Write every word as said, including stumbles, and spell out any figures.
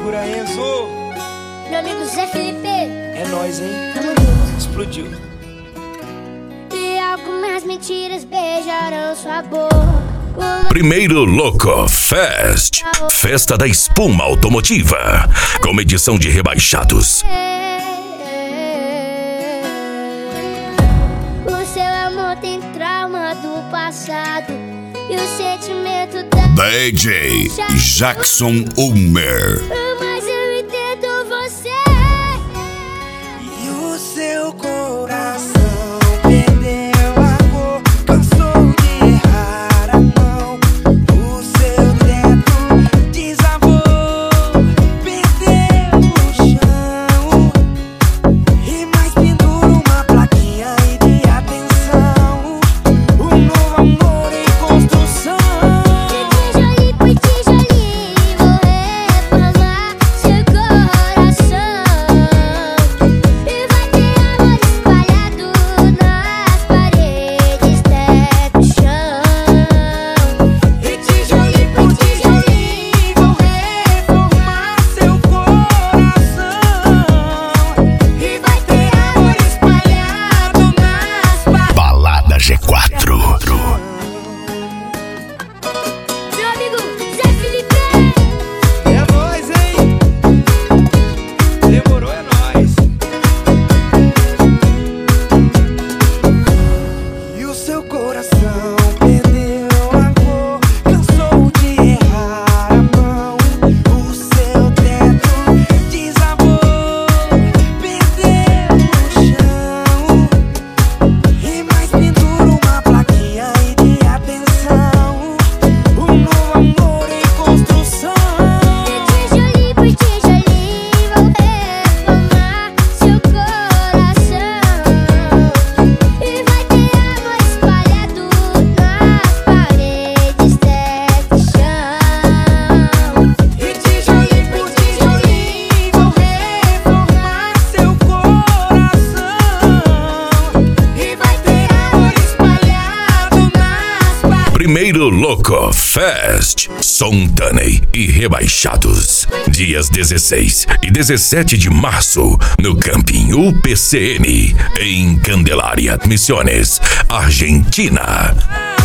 Segura, Enzo. Meu amigo Zé Felipe. É nóis, hein? Tamo junto. Explodiu. E algumas mentiras beijarão sua boca. Uma... Primeiro Louco Fest, festa da espuma automotiva, com edição de rebaixados. O seu amor tem trauma do passado e o sentimento da... D J Jackson Ulmer. Mas eu entendo você. E o seu coração perdeu a cor, cansou de errar a mão. O seu teto desabou, perdeu o chão. E mais pendura uma plaquinha aí de atenção. Um novo amor em construção. De tijolo por tijolinho vou reformar seu coração. E vai ter amor espalhado nas paredes, teto, chão. E tijolinho por tijolinho vou reformar seu coração. E vai ter amor espalhado nas paredes. Balada G quatro. Meu amigo Zé Felipe. É nóis, hein? Demorou, é nóis. E o seu coração perdeu a cor, cansou de errar a mão. O seu teto desabou, perdeu o chão. E mais pendura uma plaquinha aí de atenção. Um novo amor em construção. De tijolinho por tijolinho vou reformar seu coração. E vai ter amor espalhado nas paredes, teto, chão. E tijolinho por tijolinho vou reformar seu coração. E vai ter amor espalhado nas paredes. Primeiro Louco Fest, Sontaney e Rebaixados. Dias dezesseis e dezessete de março, no Camping U P C N, em Candelária, Misiones, Argentina.